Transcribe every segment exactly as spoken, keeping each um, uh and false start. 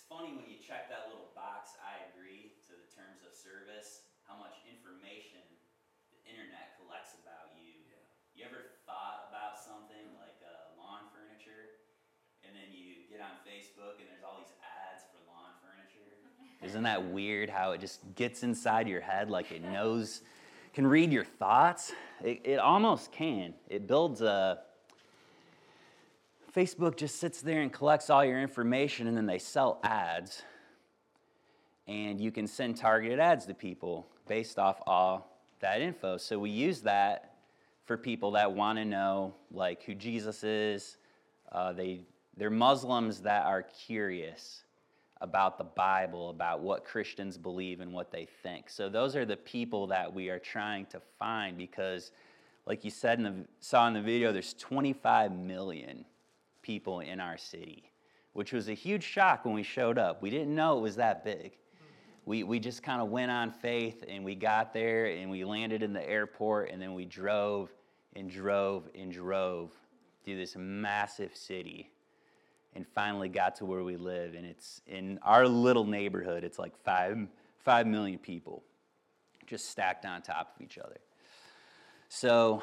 funny when you check that little box, I agree, to the terms of service, how much information the internet collects about you. Yeah. You ever thought about something like uh, lawn furniture, and then you get on Facebook and there's all these ads for lawn furniture? Isn't that weird how it just gets inside your head, like it knows, can read your thoughts? It, it almost can. It builds a... Facebook just sits there and collects all your information, and then they sell ads. And you can send targeted ads to people based off all that info. So we use that for people that want to know, like, who Jesus is. Uh, they, they're Muslims that are curious about the Bible, about what Christians believe and what they think. So those are the people that we are trying to find because, like you said in the saw in the video, there's twenty-five million people in our city, which was a huge shock when we showed up. We didn't know it was that big. We we just kind of went on faith, and we got there, and we landed in the airport, and then we drove and drove and drove through this massive city and finally got to where we live. And it's in our little neighborhood, it's like five, five million people just stacked on top of each other. So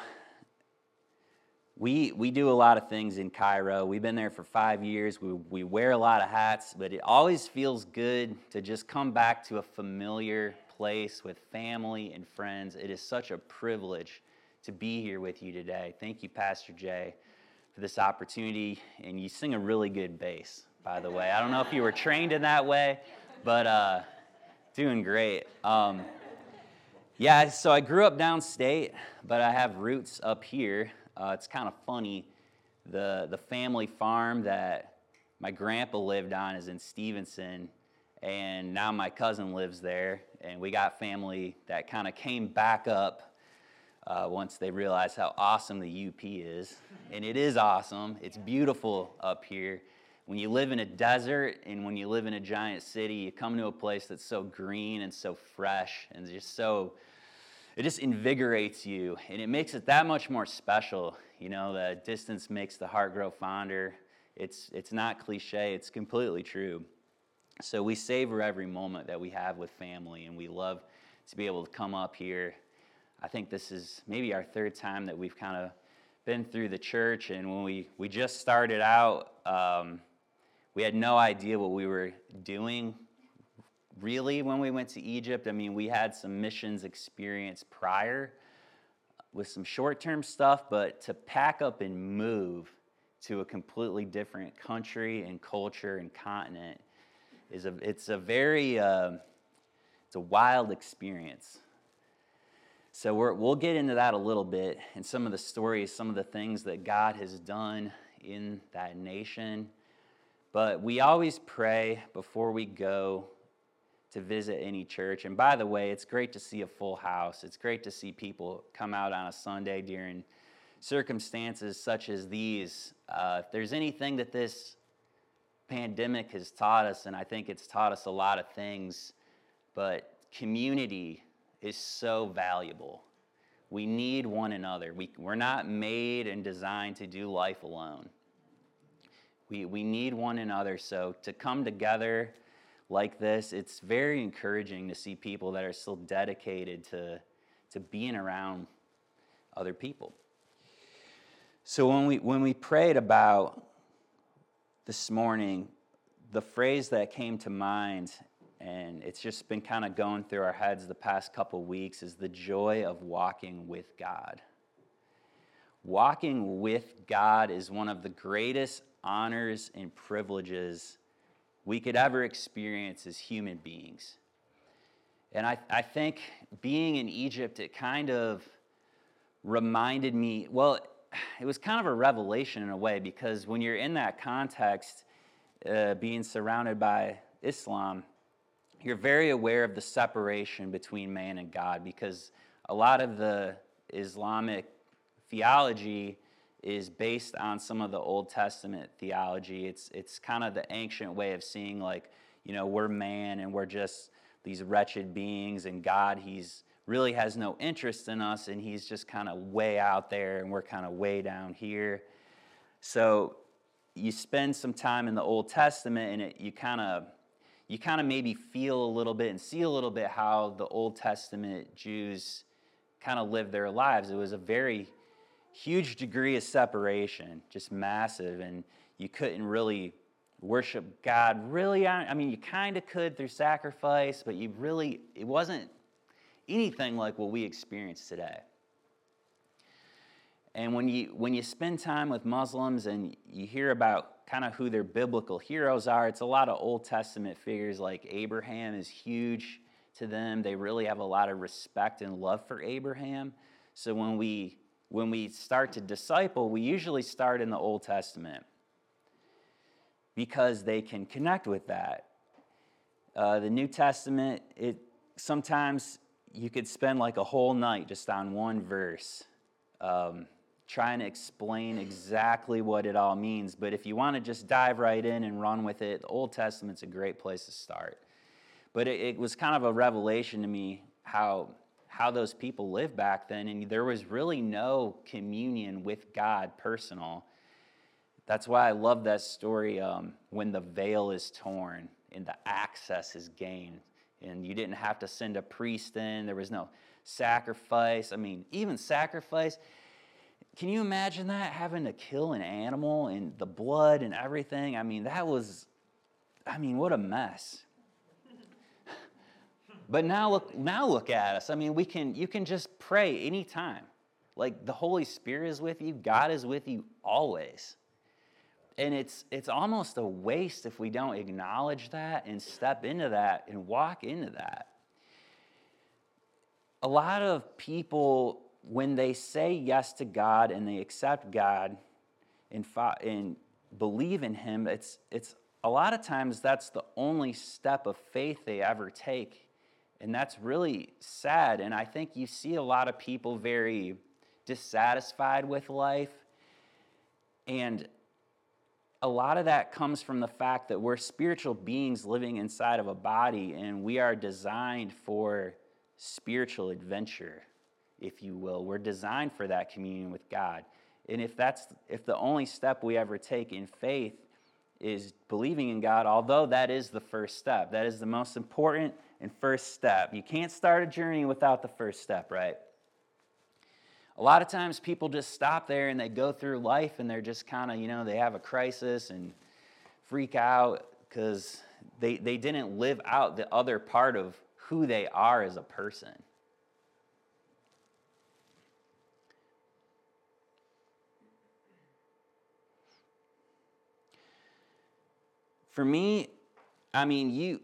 We we do a lot of things in Cairo. We've been there for five years. We we wear a lot of hats, but it always feels good to just come back to a familiar place with family and friends. It is such a privilege to be here with you today. Thank you, Pastor Jay, for this opportunity. And you sing a really good bass, by the way. I don't know if you were trained in that way, but uh, doing great. Um, yeah, so I grew up downstate, but I have roots up here. Uh, it's kind of funny, the the family farm that my grandpa lived on is in Stevenson, and now my cousin lives there, and we got family that kind of came back up uh, once they realized how awesome the U P is, and it is awesome. It's beautiful up here. When you live in a desert and when you live in a giant city, you come to a place that's so green and so fresh and just so... It just invigorates you, and it makes it that much more special. You know, the distance makes the heart grow fonder. It's it's not cliche, it's completely true. So we savor every moment that we have with family, and we love to be able to come up here. I think this is maybe our third time that we've kind of been through the church, and when we, we just started out, um, we had no idea what we were doing. Really, when we went to Egypt, I mean, we had some missions experience prior with some short-term stuff, but to pack up and move to a completely different country and culture and continent is a it's a very uh, it's a wild experience. So we're, we'll get into that a little bit and some of the stories, some of the things that God has done in that nation. But we always pray before we go to visit any church. And by the way, it's great to see a full house. It's great to see people come out on a Sunday during circumstances such as these. Uh, if there's anything that this pandemic has taught us, and I think it's taught us a lot of things, but community is so valuable. We need one another. We, we're not made and designed to do life alone. We, we need one another, so to come together like this, it's very encouraging to see people that are still dedicated to, to being around other people. So when we when we prayed about this morning, the phrase that came to mind, and it's just been kind of going through our heads the past couple weeks, is the joy of walking with God. Walking with God is one of the greatest honors and privileges we could ever experience as human beings. And I, I think being in Egypt, it kind of reminded me, well, it was kind of a revelation in a way, because when you're in that context, uh, being surrounded by Islam, you're very aware of the separation between man and God, because a lot of the Islamic theology is based on some of the Old Testament theology. It's it's kind of the ancient way of seeing, like, you know, we're man and we're just these wretched beings, and God, he's really has no interest in us, and he's just kind of way out there and we're kind of way down here. So you spend some time in the Old Testament, and it, you kind of you kind of maybe feel a little bit and see a little bit how the Old Testament Jews kind of lived their lives. It was a very huge degree of separation, just massive, and you couldn't really worship God really. I mean, you kind of could through sacrifice, but you really, it wasn't anything like what we experience today. And when you when you spend time with Muslims and you hear about kind of who their biblical heroes are, it's a lot of Old Testament figures. Like Abraham is huge to them. They really have a lot of respect and love for Abraham. So when we when we start to disciple, we usually start in the Old Testament because they can connect with that. Uh, the New Testament, it sometimes you could spend like a whole night just on one verse. Um, trying to explain exactly what it all means. But if you want to just dive right in and run with it, the Old Testament's a great place to start. But it, it was kind of a revelation to me how, how those people lived back then, and there was really no communion with God personal. That's why I love that story um, when the veil is torn and the access is gained. And you didn't have to send a priest in. There was no sacrifice. I mean, even sacrifice, can you imagine that? Having to kill an animal and the blood and everything? I mean, that was, I mean, what a mess. But now look, now look at us. I mean, we can, you can just pray anytime. Like the Holy Spirit is with you. God is with you always. And it's it's almost a waste if we don't acknowledge that and step into that and walk into that. A lot of people, when they say yes to God and they accept God and, fo- and believe in Him, it's it's a lot of times that's the only step of faith they ever take. And that's really sad. And I think you see a lot of people very dissatisfied with life. And a lot of that comes from the fact that we're spiritual beings living inside of a body, and we are designed for spiritual adventure, if you will. We're designed for that communion with God. And if that's if the only step we ever take in faith is believing in God, although that is the first step, that is the most important and first step. You can't start a journey without the first step, right? A lot of times people just stop there and they go through life and they're just kind of, you know, they have a crisis and freak out because they, they didn't live out the other part of who they are as a person. For me, I mean, you,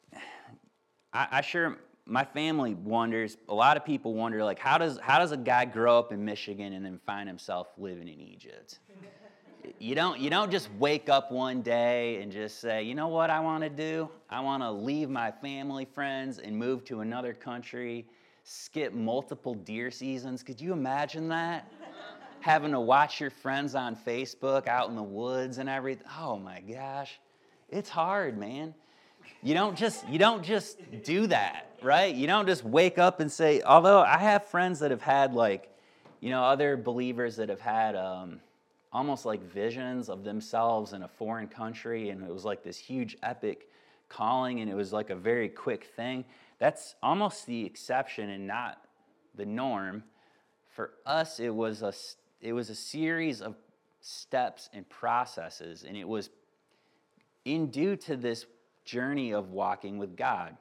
I, I sure... my family wonders, a lot of people wonder, like, how does how does a guy grow up in Michigan and then find himself living in Egypt? You don't you don't just wake up one day and just say, you know what I want to do? I want to leave my family, friends, and move to another country, skip multiple deer seasons. Could you imagine that? Having to watch your friends on Facebook out in the woods and everything. Oh my gosh. It's hard, man. You don't just you don't just do that, right? You don't just wake up and say, although I have friends that have had like, you know, other believers that have had um, almost like visions of themselves in a foreign country, and it was like this huge epic calling, and it was like a very quick thing. That's almost the exception and not the norm. For us, it was a it was a series of steps and processes, and it was in due to this journey of walking with God.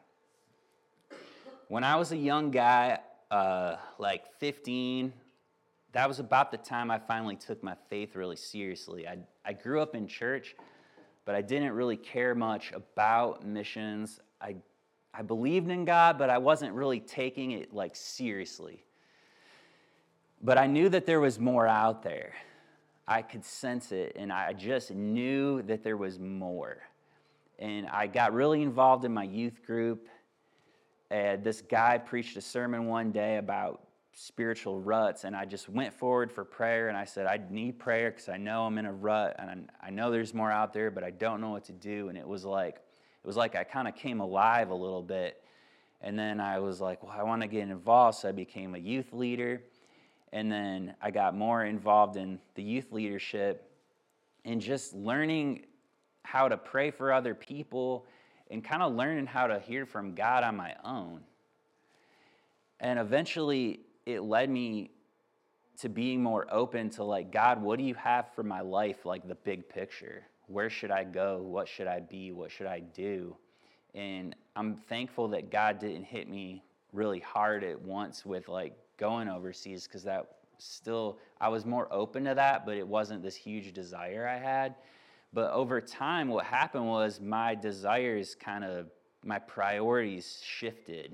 When I was a young guy, uh, like fifteen, that was about the time I finally took my faith really seriously. I, I grew up in church, but I didn't really care much about missions. I, I believed in God, but I wasn't really taking it like seriously. But I knew that there was more out there. I could sense it, and I just knew that there was more. And I got really involved in my youth group. And this guy preached a sermon one day about spiritual ruts, and I just went forward for prayer, and I said, I need prayer because I know I'm in a rut, and I know there's more out there, but I don't know what to do. And it was like, it was like I kind of came alive a little bit. And then I was like, well, I want to get involved, so I became a youth leader. And then I got more involved in the youth leadership and just learning how to pray for other people and kind of learning how to hear from God on my own. And eventually it led me to being more open to like, God, what do you have for my life? Like the big picture. Where should I go? What should I be? What should I do? And I'm thankful that God didn't hit me really hard at once with like going overseas, because that still, I was more open to that, but it wasn't this huge desire I had. But over time, what happened was my desires kind of, my priorities shifted.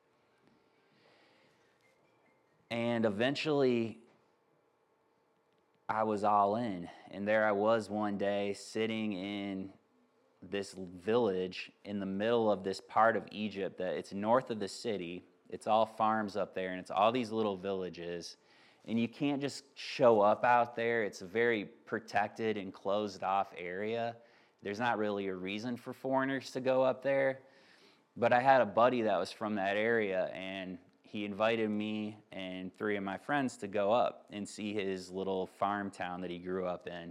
And eventually, I was all in. And there I was one day sitting in this village in the middle of this part of Egypt that it's north of the city. It's all farms up there, and it's all these little villages. And you can't just show up out there. It's a very protected and closed off area. There's not really a reason for foreigners to go up there. But I had a buddy that was from that area, and he invited me and three of my friends to go up and see his little farm town that he grew up in.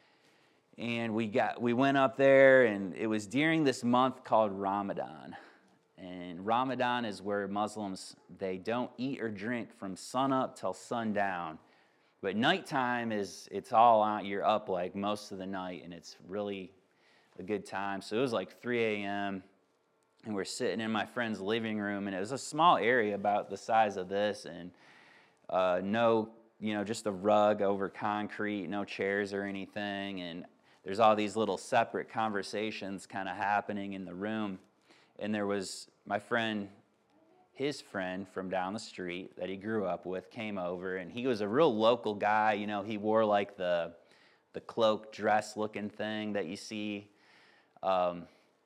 And we got we went up there, and it was during this month called Ramadan. And Ramadan is where Muslims, they don't eat or drink from sunup till sundown. But nighttime is, it's all on, you're up like most of the night, and it's really a good time. So it was like three a.m., and we're sitting in my friend's living room, and it was a small area about the size of this, and uh, no, you know, just a rug over concrete, no chairs or anything, and there's all these little separate conversations kind of happening in the room. And there was my friend, his friend from down the street that he grew up with came over, and he was a real local guy. You know, he wore like the the cloak dress looking thing that you see. Um,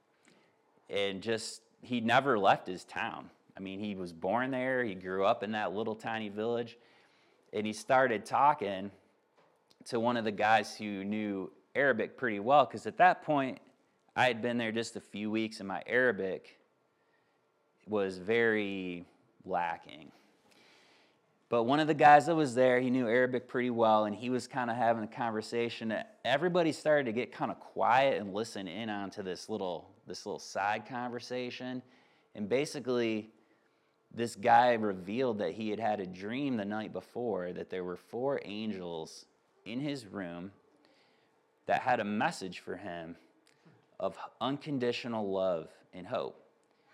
and just, he never left his town. I mean, he was born there. He grew up in that little tiny village. And he started talking to one of the guys who knew Arabic pretty well, because at that point, I had been there just a few weeks, and my Arabic was very lacking. But one of the guys that was there, he knew Arabic pretty well, and he was kind of having a conversation that everybody started to get kind of quiet and listen in onto this little this little side conversation. And basically, this guy revealed that he had had a dream the night before that there were four angels in his room that had a message for him of unconditional love and hope.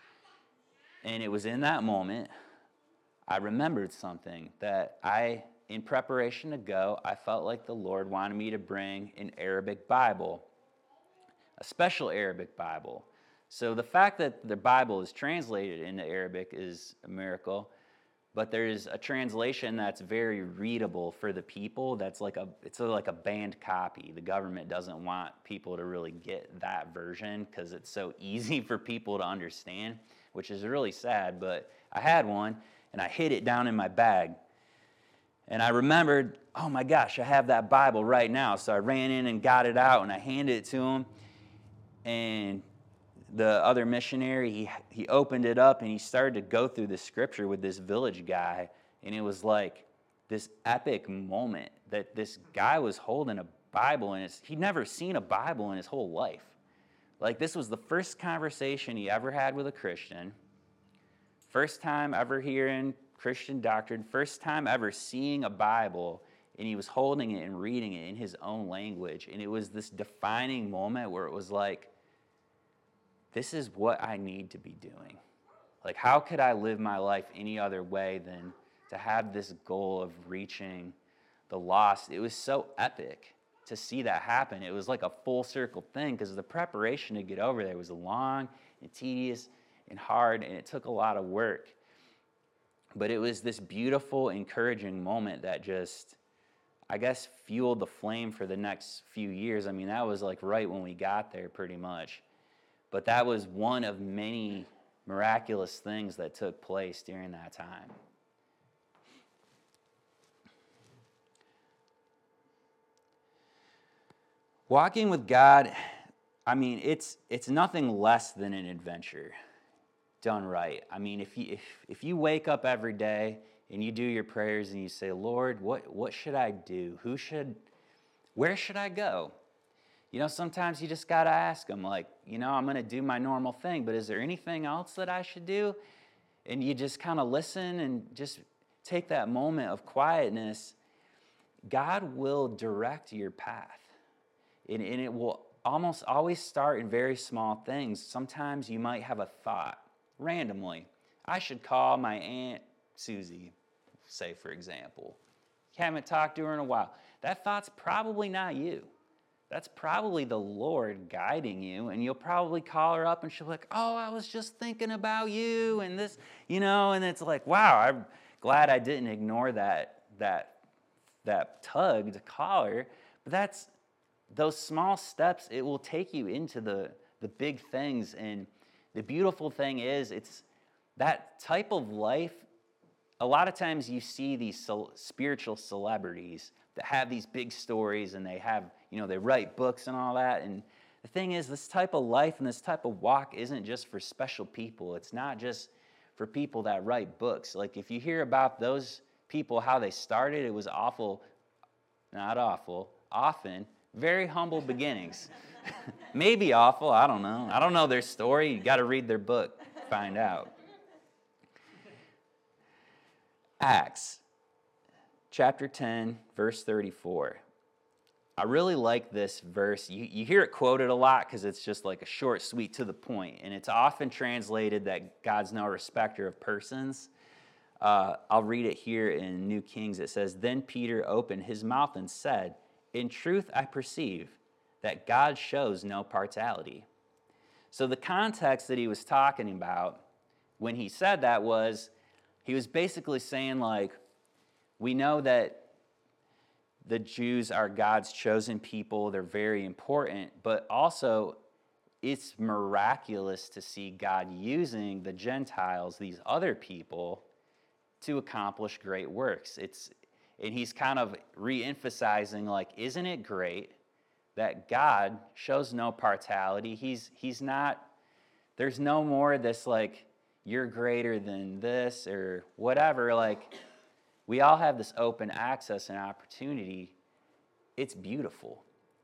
And it was in that moment I remembered something that I, in preparation to go, I felt like the Lord wanted me to bring an Arabic Bible, a special Arabic Bible. So the fact that the Bible is translated into Arabic is a miracle, but there's a translation that's very readable for the people. That's like a, it's like a banned copy. The government doesn't want people to really get that version because it's so easy for people to understand, which is really sad. But I had one, and I hid it down in my bag. And I remembered, oh my gosh, I have that Bible right now. So I ran in and got it out, and I handed it to him. And the other missionary, he he opened it up, and he started to go through the scripture with this village guy. And it was like this epic moment that this guy was holding a Bible, and it's, he'd never seen a Bible in his whole life. Like, this was the first conversation he ever had with a Christian. First time ever hearing Christian doctrine. First time ever seeing a Bible, and he was holding it and reading it in his own language. And it was this defining moment where it was like, this is what I need to be doing. Like, how could I live my life any other way than to have this goal of reaching the lost? It was so epic to see that happen. It was like a full circle thing, because the preparation to get over there was long and tedious and hard, and it took a lot of work. But it was this beautiful, encouraging moment that just, I guess, fueled the flame for the next few years. I mean, that was like right when we got there pretty much. But that was one of many miraculous things that took place during that time. Walking with God, I mean, it's it's nothing less than an adventure done right. I mean, if you if, if you wake up every day and you do your prayers and you say, Lord, what what should I do? Who should, where should I go? You know, sometimes you just got to ask them, like, you know, I'm going to do my normal thing, but is there anything else that I should do? And you just kind of listen and just take that moment of quietness. God will direct your path. And, and it will almost always start in very small things. Sometimes you might have a thought randomly. I should call my Aunt Susie, say, for example. You haven't talked to her in a while. That thought's probably not you. That's probably the Lord guiding you, and you'll probably call her up and she'll be like, oh, I was just thinking about you and this, you know, and it's like, wow, I'm glad I didn't ignore that, that, that tug to call her. But that's those small steps, it will take you into the, the big things. And the beautiful thing is, it's that type of life. A lot of times you see these spiritual celebrities that have these big stories, and they have, you know, they write books and all that. And the thing is, this type of life and this type of walk isn't just for special people. It's not just for people that write books. Like, if you hear about those people, how they started, it was awful, not awful, often very humble beginnings. Maybe awful, I don't know. I don't know their story. You got to read their book, find out. Acts chapter ten, verse thirty-four. I really like this verse. You, you hear it quoted a lot because it's just like a short, sweet, to the point. And it's often translated that God's no respecter of persons. Uh, I'll read it here in New Kings. It says, then Peter opened his mouth and said, in truth I perceive that God shows no partiality. So the context that he was talking about when he said that was, he was basically saying, like, we know that the Jews are God's chosen people. They're very important. But also, it's miraculous to see God using the Gentiles, these other people, to accomplish great works. It's, and he's kind of re-emphasizing, like, isn't it great that God shows no partiality? He's, he's not, there's no more this, like, you're greater than this or whatever. Like, we all have this open access and opportunity. It's beautiful.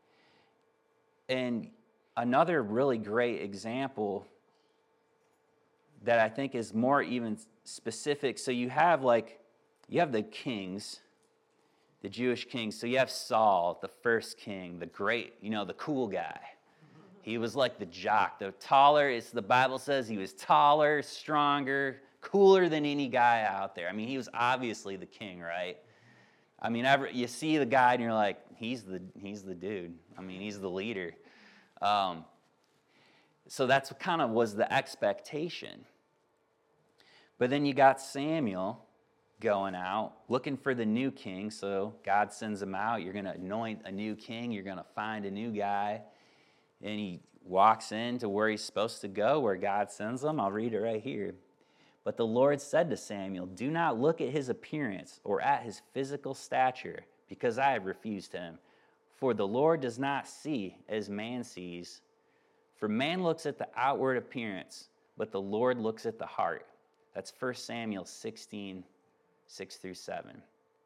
And another really great example that I think is more even specific. So you have like, you have the kings, the Jewish kings. So you have Saul, the first king, the great, you know, the cool guy. He was like the jock, the taller. It's the Bible says he was taller, stronger, cooler than any guy out there. I mean, he was obviously the king, right? I mean, ever, you see the guy and you're like, he's the he's the dude. I mean, he's the leader. Um, so that's what kind of was the expectation. But then you got Samuel going out, looking for the new king. So God sends him out. You're going to anoint a new king. You're going to find a new guy. And he walks into where he's supposed to go, where God sends him. I'll read it right here. But the Lord said to Samuel, do not look at his appearance or at his physical stature, because I have refused him. For the Lord does not see as man sees. For man looks at the outward appearance, but the Lord looks at the heart. That's First Samuel sixteen, six through seven.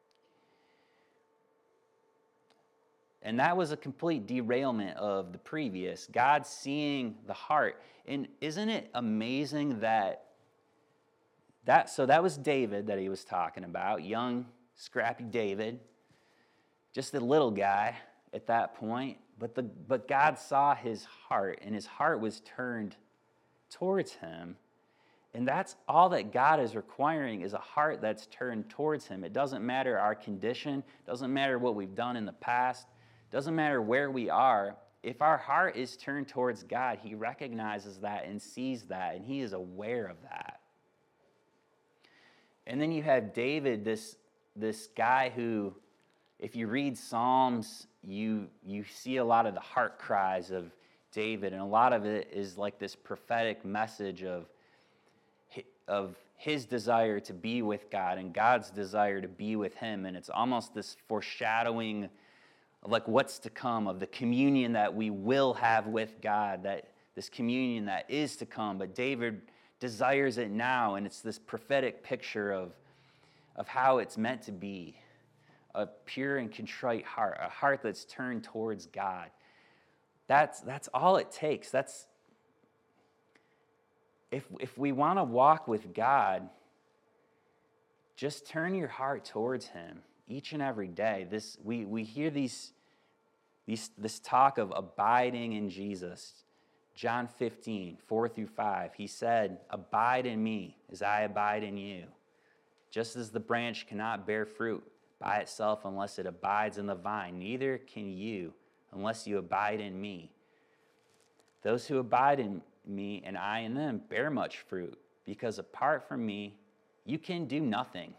And that was a complete derailment of the previous. God seeing the heart. And isn't it amazing that That, so that was David that he was talking about, young, scrappy David, just a little guy at that point. But, the, but God saw his heart, and his heart was turned towards him. And that's all that God is requiring, is a heart that's turned towards him. It doesn't matter our condition, doesn't matter what we've done in the past, doesn't matter where we are. If our heart is turned towards God, he recognizes that and sees that, and he is aware of that. And then you have David, this, this guy who, if you read Psalms, you, you see a lot of the heart cries of David, and a lot of it is like this prophetic message of, of his desire to be with God and God's desire to be with him. And it's almost this foreshadowing of like what's to come, of the communion that we will have with God, that this communion that is to come. But David desires it now, and it's this prophetic picture of, of how it's meant to be, a pure and contrite heart, a heart that's turned towards God. That's, that's all it takes. That's, if, if we want to walk with God, just turn your heart towards him each and every day. This, we, we hear these, these, this talk of abiding in Jesus. John fifteen, four through five, he said, abide in me as I abide in you. Just as the branch cannot bear fruit by itself unless it abides in the vine, neither can you unless you abide in me. Those who abide in me and I in them bear much fruit, because apart from me, you can do nothing.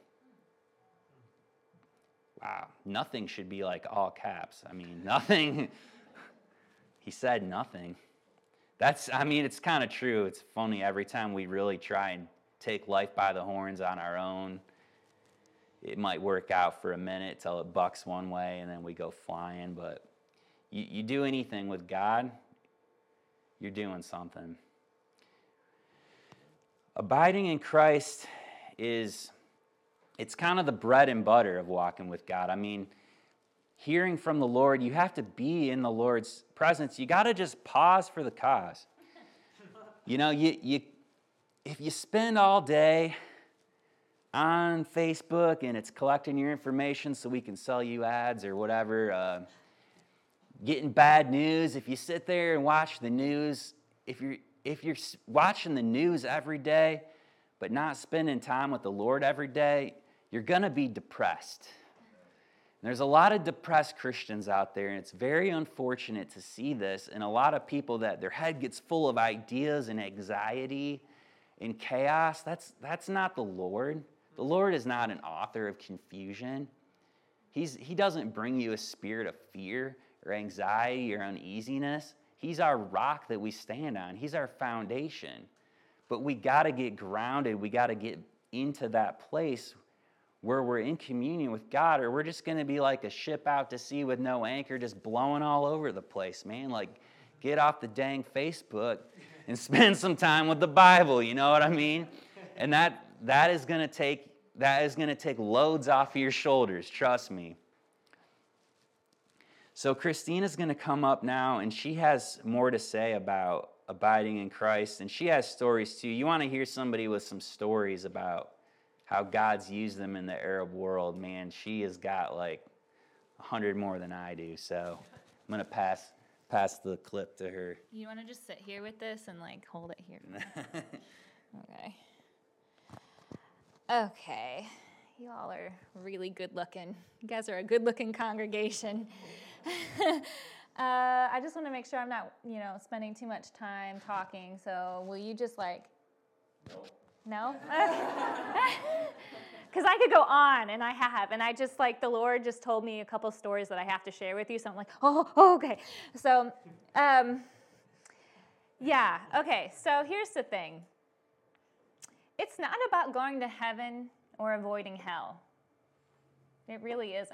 Wow, nothing should be like all caps. I mean, nothing. He said nothing. That's, I mean, it's kind of true. It's funny, every time we really try and take life by the horns on our own, it might work out for a minute till it bucks one way and then we go flying. But you, you do anything with God, you're doing something. Abiding in Christ is, it's kind of the bread and butter of walking with God. I mean, hearing from the Lord, you have to be in the Lord's presence. You got to just pause for the cause. You know, you you if you spend all day on Facebook and it's collecting your information so we can sell you ads or whatever, uh, getting bad news, if you sit there and watch the news, if you're if you're watching the news every day but not spending time with the Lord every day, you're going to be depressed. And there's a lot of depressed Christians out there, and it's very unfortunate to see this, and a lot of people that their head gets full of ideas and anxiety and chaos. That's, that's not the Lord. The Lord is not an author of confusion. He's, he doesn't bring you a spirit of fear or anxiety or uneasiness. He's our rock that we stand on. He's our foundation. But we got to get grounded. We got to get into that place where we're in communion with God, or we're just going to be like a ship out to sea with no anchor, just blowing all over the place, man. Like, get off the dang Facebook and spend some time with the Bible, you know what I mean? And that that is going to take that is going to take loads off of your shoulders, trust me. So Christina's going to come up now, and she has more to say about abiding in Christ, and she has stories too. You want to hear somebody with some stories about how God's used them in the Arab world, man, she has got like a hundred more than I do. So I'm going to pass pass the clip to her. You want to just sit here with this and like hold it here? Okay. Okay. You all are really good looking. You guys are a good looking congregation. uh, I just want to make sure I'm not, you know, spending too much time talking. So will you just like... Nope. No? Because I could go on, and I have, and I just, like, the Lord just told me a couple stories that I have to share with you, so I'm like, oh, oh okay. So, um, yeah, okay, so here's the thing. It's not about going to heaven or avoiding hell. It really isn't.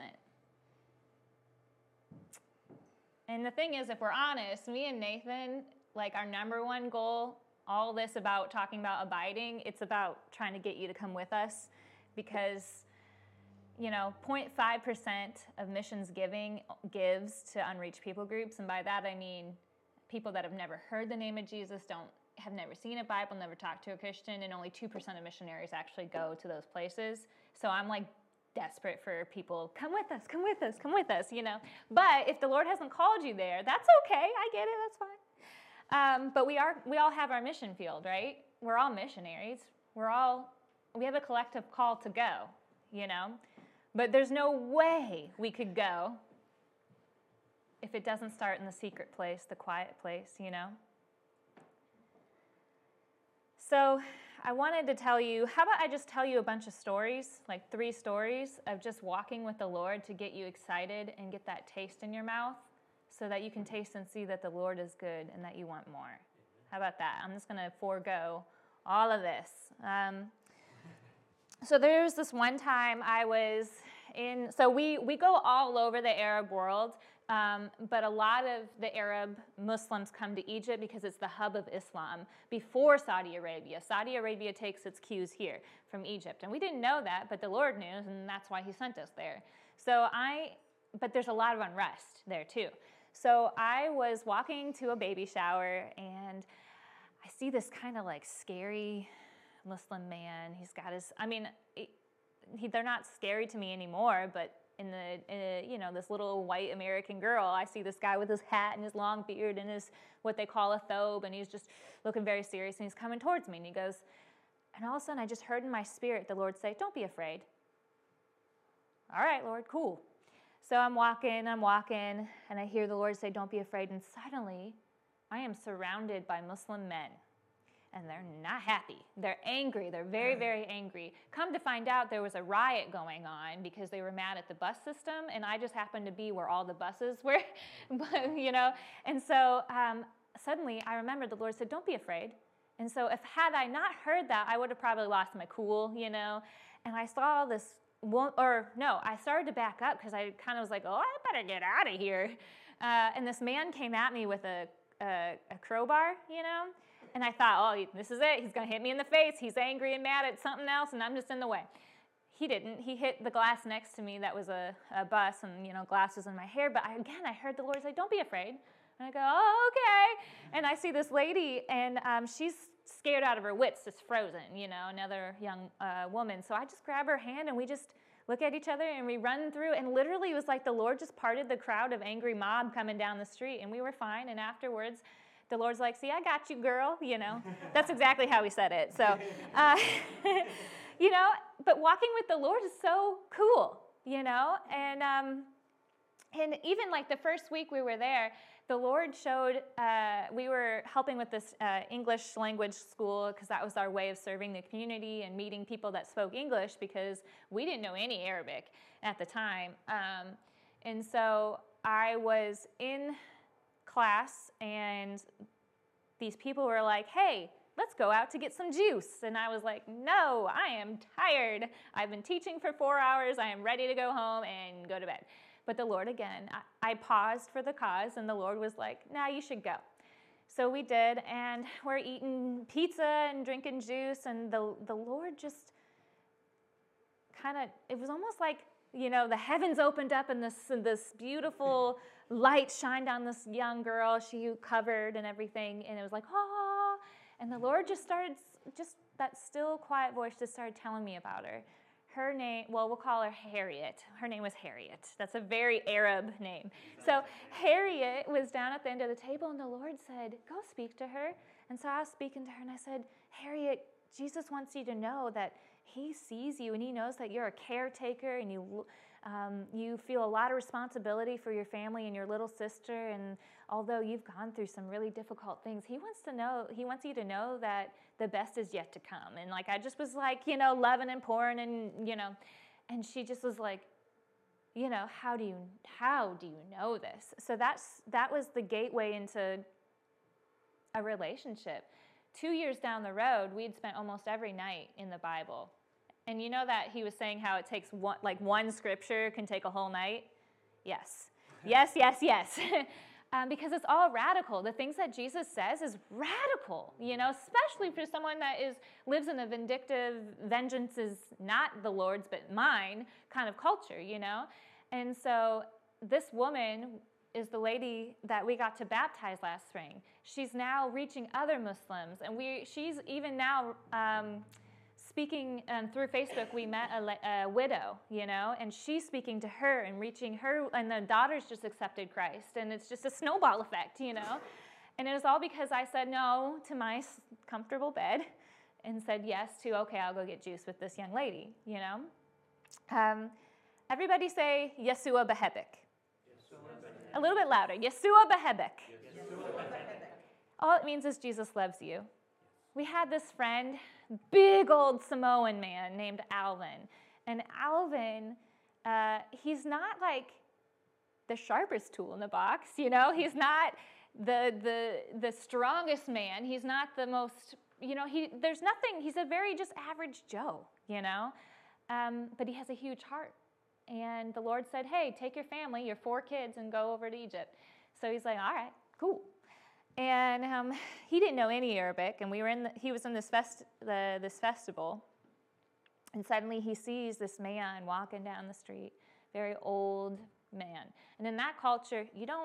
And the thing is, if we're honest, me and Nathan, like, our number one goal, all this about talking about abiding, it's about trying to get you to come with us, because, you know, zero point five percent of missions giving gives to unreached people groups, and by that I mean people that have never heard the name of Jesus, don't have never seen a Bible, never talked to a Christian, and only two percent of missionaries actually go to those places. So I'm like desperate for people, come with us, come with us, come with us, you know. But if the Lord hasn't called you there, that's okay, I get it, that's fine. Um, but we are we all have our mission field, right? We're all missionaries. We're all, we have a collective call to go, you know? But there's no way we could go if it doesn't start in the secret place, the quiet place, you know? So I wanted to tell you, how about I just tell you a bunch of stories, like three stories of just walking with the Lord to get you excited and get that taste in your mouth, so that you can taste and see that the Lord is good and that you want more. How about that? I'm just going to forego all of this. Um, so there was this one time I was in, so we, we go all over the Arab world, um, but a lot of the Arab Muslims come to Egypt because it's the hub of Islam before Saudi Arabia. Saudi Arabia takes its cues here from Egypt. And we didn't know that, but the Lord knew, and that's why he sent us there. So I, but there's a lot of unrest there too. So I was walking to a baby shower, and I see this kind of like scary Muslim man. He's got his, I mean, he, they're not scary to me anymore, but in the, in, you know, this little white American girl, I see this guy with his hat and his long beard and his, what they call a thobe, and he's just looking very serious, and he's coming towards me, and he goes, and all of a sudden I just heard in my spirit the Lord say, don't be afraid. All right, Lord, cool. So I'm walking, I'm walking, and I hear the Lord say, don't be afraid, and suddenly I am surrounded by Muslim men. And they're not happy. They're angry. They're very, very angry. Come to find out, there was a riot going on because they were mad at the bus system, and I just happened to be where all the buses were, you know. And so um, suddenly I remembered the Lord said, don't be afraid. And so if had I not heard that, I would have probably lost my cool, you know. And I saw this, or no, I started to back up because I kind of was like, oh, I better get out of here. Uh, and this man came at me with a, a, a crowbar, you know. And I thought, oh, this is it. He's going to hit me in the face. He's angry and mad at something else, and I'm just in the way. He didn't. He hit the glass next to me that was a, a bus, and, you know, glass was in my hair. But I, again, I heard the Lord say, don't be afraid. And I go, oh, okay. And I see this lady, and um, she's scared out of her wits, just frozen, you know, another young uh, woman. So I just grab her hand, and we just look at each other, and we run through. And literally, it was like the Lord just parted the crowd of angry mob coming down the street, and we were fine. And afterwards, the Lord's like, see, I got you, girl, you know. That's exactly how he said it. So, uh, you know, but walking with the Lord is so cool, you know. And um, and even like the first week we were there, the Lord showed, uh, we were helping with this uh, English language school because that was our way of serving the community and meeting people that spoke English because we didn't know any Arabic at the time. Um, and so I was in class, and these people were like, hey, let's go out to get some juice. And I was like, no, I am tired. I've been teaching for four hours. I am ready to go home and go to bed. But the Lord, again, I, I paused for the cause, and the Lord was like, nah, you should go. So we did, and we're eating pizza and drinking juice, and the, the Lord just kind of, it was almost like, you know, the heavens opened up, and this, and this beautiful light shined on this young girl, she covered and everything, and it was like, ah, and the Lord just started, just that still, quiet voice just started telling me about her. Her name, well, we'll call her Harriet. Her name was Harriet. That's a very Arab name. So Harriet was down at the end of the table, and the Lord said, go speak to her. And so I was speaking to her, and I said, Harriet, Jesus wants you to know that he sees you, and he knows that you're a caretaker, and you um, you feel a lot of responsibility for your family and your little sister, and although you've gone through some really difficult things, he wants to know, he wants you to know that the best is yet to come. And like, I just was like, you know, loving and pouring, and, you know, and she just was like, you know, how do you, how do you know this? So that's, that was the gateway into a relationship. Two years down the road, we'd spent almost every night in the Bible. And you know that he was saying how it takes one, like one scripture can take a whole night? Yes. Yes, yes, yes. um, because it's all radical. The things that Jesus says is radical, you know, especially for someone that is lives in a vindictive, vengeance is not the Lord's but mine kind of culture, you know. And so this woman is the lady that we got to baptize last spring. She's now reaching other Muslims, and we she's even now um, speaking um, through Facebook. We met a, a widow, you know, and she's speaking to her and reaching her, and the daughter's just accepted Christ, and it's just a snowball effect, you know. And it was all because I said no to my comfortable bed and said yes to, okay, I'll go get juice with this young lady, you know. Um, everybody say Yeshua Behebek. A little bit louder. Yeshua Behebek. All it means is Jesus loves you. We had this friend, big old Samoan man named Alvin. And Alvin, uh, he's not like the sharpest tool in the box, you know? He's not the, the, the strongest man. He's not the most, you know, he, there's nothing, he's a very just average Joe, you know? Um, but he has a huge heart. And the Lord said, hey, take your family, your four kids, and go over to Egypt. So he's like, all right, cool. And um, he didn't know any Arabic, and we were in the, he was in this, fest, the, this festival, and suddenly he sees this man walking down the street, very old man. And in that culture, you don't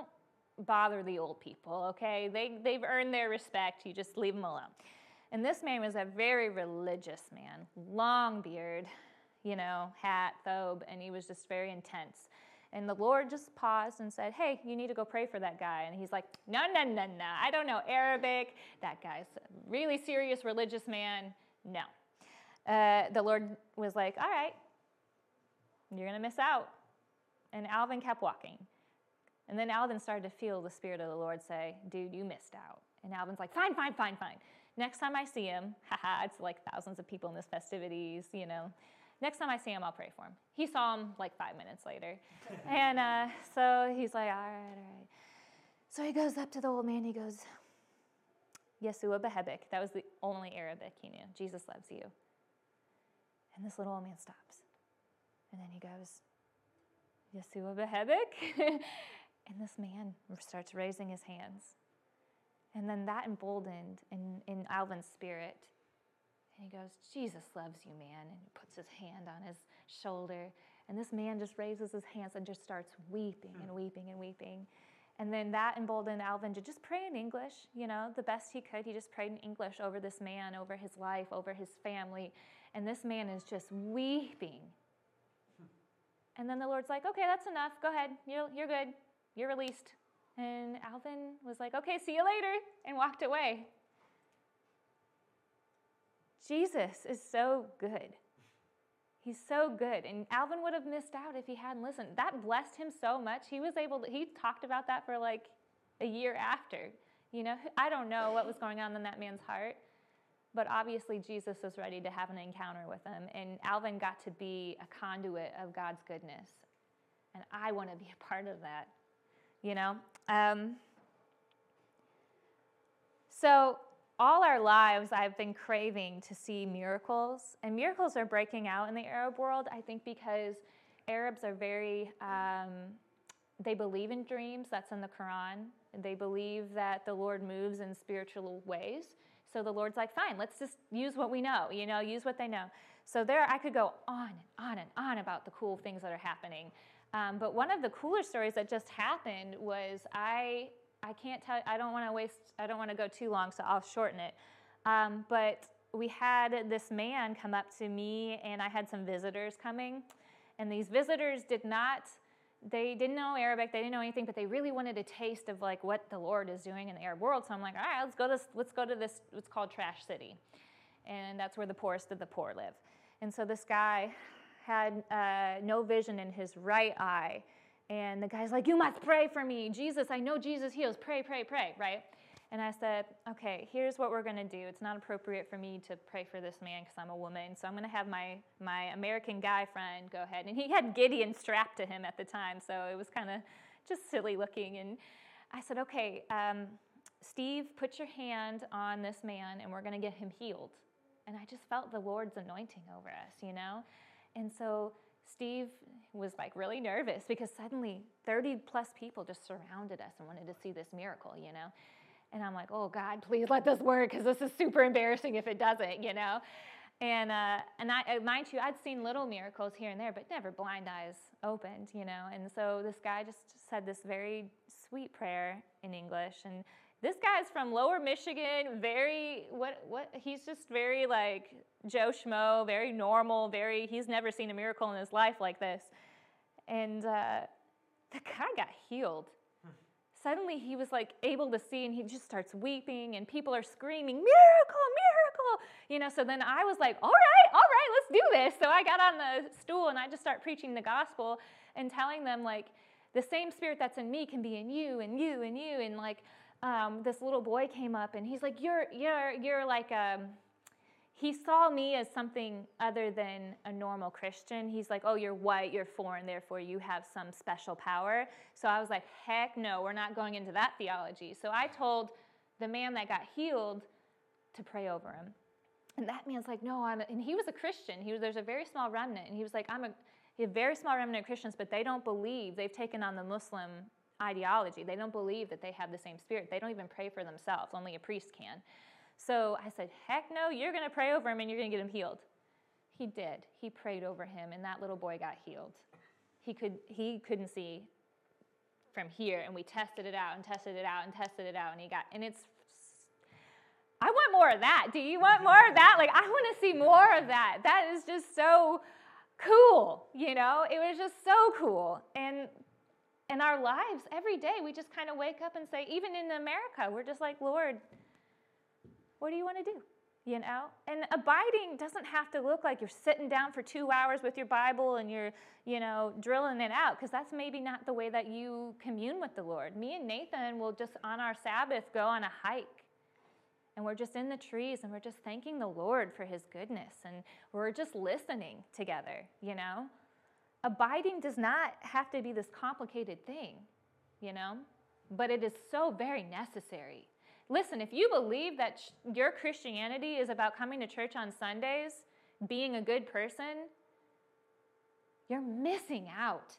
bother the old people, okay? They, they've earned their respect. You just leave them alone. And this man was a very religious man, long beard, you know, hat, thobe, and he was just very intense. And the Lord just paused and said, hey, you need to go pray for that guy. And he's like, no, no, no, no, I don't know Arabic. That guy's a really serious religious man. No. Uh, the Lord was like, all right, you're going to miss out. And Alvin kept walking. And then Alvin started to feel the Spirit of the Lord say, dude, you missed out. And Alvin's like, fine, fine, fine, fine. Next time I see him, haha, it's like thousands of people in this festivities, you know. Next time I see him, I'll pray for him. He saw him like five minutes later. and uh, so he's like, all right, all right. So he goes up to the old man. He goes, Yeshua Behebek. That was the only Arabic he knew. Jesus loves you. And this little old man stops. And then he goes, Yeshua Behebek. And this man starts raising his hands. And then that emboldened in, in Alvin's spirit. And he goes, Jesus loves you, man. And he puts his hand on his shoulder. And this man just raises his hands and just starts weeping and weeping and weeping. And then that emboldened Alvin to just pray in English, you know, the best he could. He just prayed in English over this man, over his life, over his family. And this man is just weeping. And then the Lord's like, okay, that's enough. Go ahead. You're, you're good. You're released. And Alvin was like, okay, see you later, and walked away. Jesus is so good. He's so good. And Alvin would have missed out if he hadn't listened. That blessed him so much. He was able to, he talked about that for like a year after. You know, I don't know what was going on in that man's heart, but obviously Jesus was ready to have an encounter with him. And Alvin got to be a conduit of God's goodness. And I want to be a part of that, you know. Um, so all our lives, I've been craving to see miracles. And miracles are breaking out in the Arab world, I think, because Arabs are very, um, they believe in dreams. That's in the Quran. They believe that the Lord moves in spiritual ways. So the Lord's like, fine, let's just use what we know, you know, use what they know. So there, I could go on and on and on about the cool things that are happening. Um, but one of the cooler stories that just happened was I, I can't tell, I don't want to waste, I don't want to go too long, so I'll shorten it. Um, but we had this man come up to me, and I had some visitors coming. And these visitors did not, they didn't know Arabic, they didn't know anything, but they really wanted a taste of like what the Lord is doing in the Arab world. So I'm like, all right, let's go to this, let's go to this, what's called Trash City. And that's where the poorest of the poor live. And so this guy had uh, no vision in his right eye. And the guy's like, you must pray for me. Jesus, I know Jesus heals. Pray, pray, pray, right? And I said, okay, here's what we're going to do. It's not appropriate for me to pray for this man because I'm a woman. So I'm going to have my, my American guy friend go ahead. And he had Gideon strapped to him at the time. So it was kind of just silly looking. And I said, okay, um, Steve, put your hand on this man and we're going to get him healed. And I just felt the Lord's anointing over us, you know? And so Steve was like really nervous because suddenly thirty plus people just surrounded us and wanted to see this miracle, you know? And I'm like, oh God, please let this work because this is super embarrassing if it doesn't, you know? And uh, and I, mind you, I'd seen little miracles here and there, but never blind eyes opened, you know? And so this guy just said this very sweet prayer in English. And this guy's from Lower Michigan, very, what, what, he's just very like Joe Schmo, very normal, very, he's never seen a miracle in his life like this. And uh, the guy got healed. Suddenly he was like able to see, and he just starts weeping, and people are screaming, miracle, miracle, you know. So then I was like, all right, all right, let's do this. So I got on the stool and I just start preaching the gospel and telling them like the same spirit that's in me can be in you and you and you. And like um, this little boy came up and he's like, you're you're you're like um. He saw me as something other than a normal Christian. He's like, oh, you're white, you're foreign, therefore you have some special power. So I was like, heck no, we're not going into that theology. So I told the man that got healed to pray over him. And that man's like, no, I'm, a, and he was a Christian. He was, there's a very small remnant. And he was like, I'm a, a very small remnant of Christians, but they don't believe, they've taken on the Muslim ideology. They don't believe that they have the same spirit. They don't even pray for themselves. Only a priest can. So I said, heck no, you're going to pray over him and you're going to get him healed. He did. He prayed over him, and that little boy got healed. He, could, he couldn't see from here, and we tested it out and tested it out and tested it out, and he got, and it's, I want more of that. Do you want more of that? Like, I want to see more of that. That is just so cool, you know? It was just so cool. And in our lives, every day, we just kind of wake up and say, even in America, we're just like, Lord, what do you want to do? You know? And abiding doesn't have to look like you're sitting down for two hours with your Bible and you're, you know, drilling it out, because that's maybe not the way that you commune with the Lord. Me and Nathan will just, on our Sabbath, go on a hike. And we're just in the trees, and we're just thanking the Lord for his goodness, and we're just listening together, you know? Abiding does not have to be this complicated thing, you know? But it is so very necessary. Listen, if you believe that sh- your Christianity is about coming to church on Sundays, being a good person, you're missing out.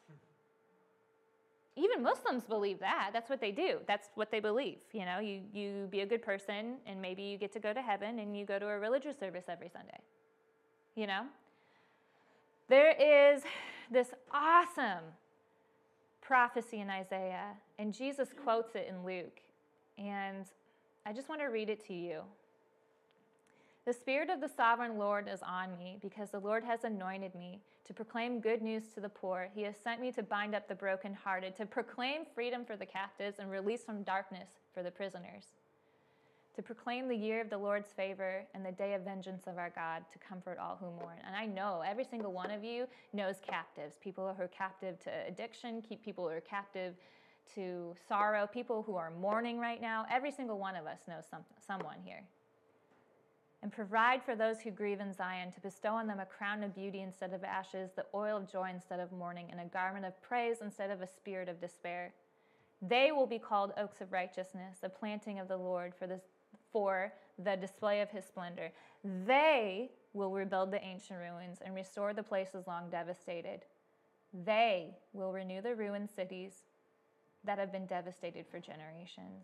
Even Muslims believe that. That's what they do. That's what they believe. You know, you, you be a good person, and maybe you get to go to heaven, and you go to a religious service every Sunday. You know? There is this awesome prophecy in Isaiah, and Jesus quotes it in Luke. And I just want to read it to you. The Spirit of the Sovereign Lord is on me, because the Lord has anointed me to proclaim good news to the poor. He has sent me to bind up the brokenhearted, to proclaim freedom for the captives and release from darkness for the prisoners, to proclaim the year of the Lord's favor and the day of vengeance of our God, to comfort all who mourn. And I know every single one of you knows captives, people who are captive to addiction, keep people who are captive to sorrow, people who are mourning right now. Every single one of us knows some, someone here. And provide for those who grieve in Zion, to bestow on them a crown of beauty instead of ashes, the oil of joy instead of mourning, and a garment of praise instead of a spirit of despair. They will be called oaks of righteousness, a planting of the Lord for, this, for the display of his splendor. They will rebuild the ancient ruins and restore the places long devastated. They will renew the ruined cities that have been devastated for generations.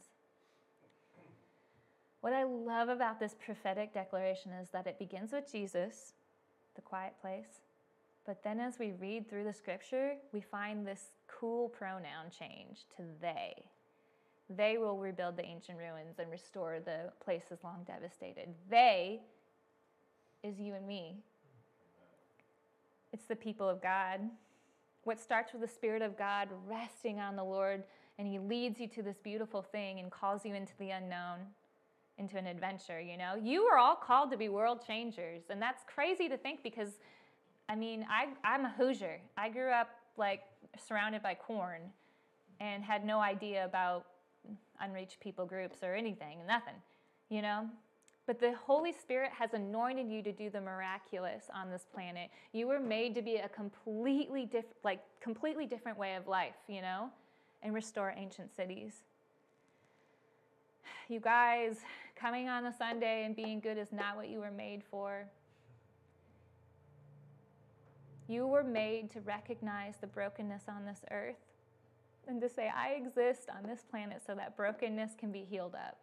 What I love about this prophetic declaration is that it begins with Jesus, the quiet place, but then as we read through the scripture, we find this cool pronoun change to they. They will rebuild the ancient ruins and restore the places long devastated. They is you and me. It's the people of God. What starts with the Spirit of God resting on the Lord, and he leads you to this beautiful thing and calls you into the unknown, into an adventure, you know? You are all called to be world changers, and that's crazy to think because, I mean, I, I'm a Hoosier. I grew up, like, surrounded by corn and had no idea about unreached people groups or anything, nothing, you know? But the Holy Spirit has anointed you to do the miraculous on this planet. You were made to be a completely diff- like completely different way of life, you know, and restore ancient cities. You guys, coming on a Sunday and being good is not what you were made for. You were made to recognize the brokenness on this earth and to say, I exist on this planet so that brokenness can be healed up.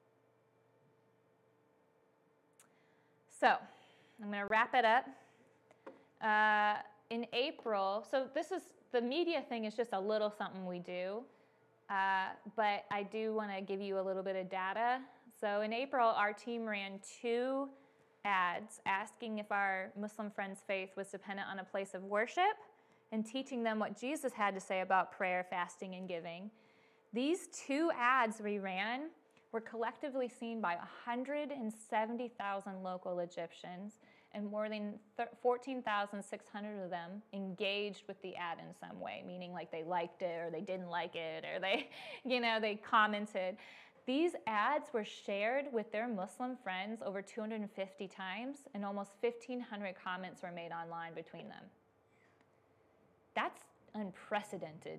So, I'm going to wrap it up. Uh, in April, so this is, the media thing is just a little something we do, uh, but I do want to give you a little bit of data. So in April, our team ran two ads asking if our Muslim friends' faith was dependent on a place of worship and teaching them what Jesus had to say about prayer, fasting, and giving. These two ads we ran were collectively seen by one hundred seventy thousand local Egyptians, and more than fourteen thousand six hundred of them engaged with the ad in some way, meaning like they liked it or they didn't like it or they, you know, they commented. These ads were shared with their Muslim friends over two hundred fifty times, and almost fifteen hundred comments were made online between them. That's unprecedented.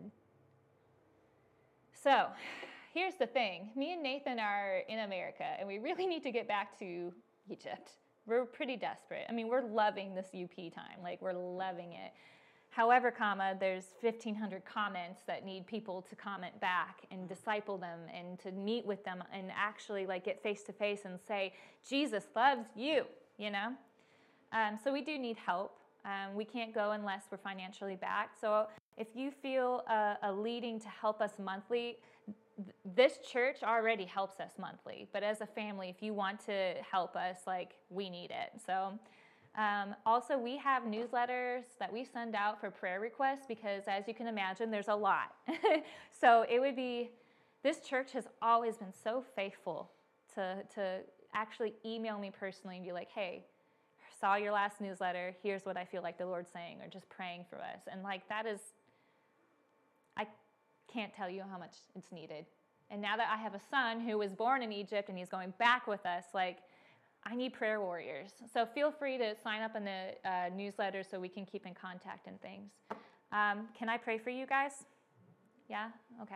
So, here's the thing. Me and Nathan are in America, and we really need to get back to Egypt. We're pretty desperate. I mean, we're loving this U P time. Like, we're loving it. However, comma, there's fifteen hundred comments that need people to comment back and disciple them and to meet with them and actually, like, get face-to-face and say, Jesus loves you, you know? Um, so we do need help. Um, we can't go unless we're financially backed. So if you feel a, a leading to help us monthly, th- this church already helps us monthly. But as a family, if you want to help us, like, we need it. So um, also, we have newsletters that we send out for prayer requests because, as you can imagine, there's a lot. So it would be, this church has always been so faithful to, to actually email me personally and be like, hey, saw your last newsletter, here's what I feel like the Lord's saying, or just praying for us. And like, that is, I can't tell you how much it's needed. And now that I have a son who was born in Egypt and he's going back with us, like, I need prayer warriors. So feel free to sign up in the uh, newsletter so we can keep in contact and things. Um, can I pray for you guys? Yeah? Okay.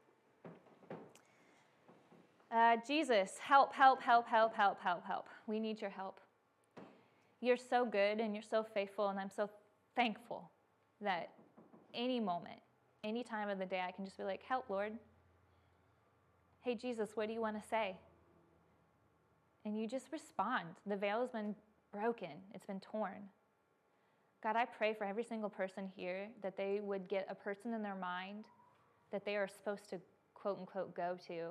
Uh, Jesus, help, help, help, help, help, help, help. We need your help. You're so good and you're so faithful, and I'm so thankful that any moment, any time of the day, I can just be like, help, Lord. Hey, Jesus, what do you want to say? And you just respond. The veil has been broken. It's been torn. God, I pray for every single person here that they would get a person in their mind that they are supposed to, quote unquote, go to.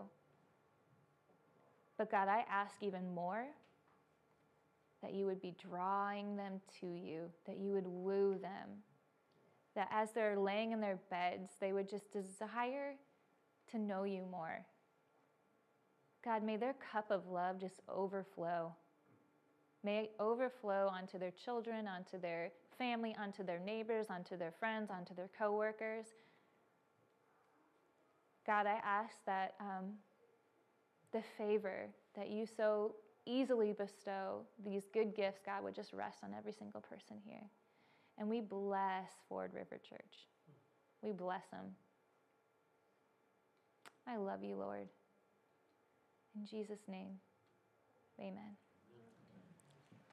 But God, I ask even more that you would be drawing them to you, that you would woo them, that as they're laying in their beds, they would just desire to know you more. God, may their cup of love just overflow. May it overflow onto their children, onto their family, onto their neighbors, onto their friends, onto their coworkers. God, I ask that um, the favor that you so easily bestow, these good gifts, God, would just rest on every single person here. And we bless Ford River Church. We bless them. I love you, Lord. In Jesus' name, amen.